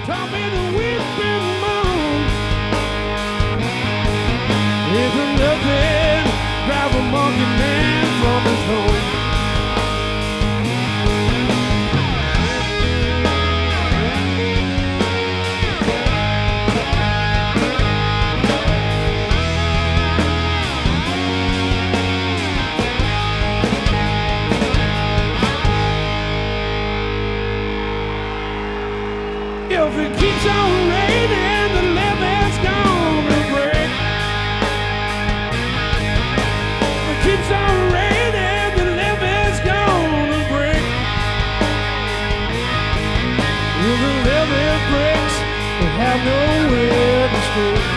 taught me to weep and moan. Isn't nothing drive a monkey man from his home. If it keeps on raining, the levee's gonna break. If it keeps on raining, the levee's gonna break. If the levee breaks, we have nowhere to stay.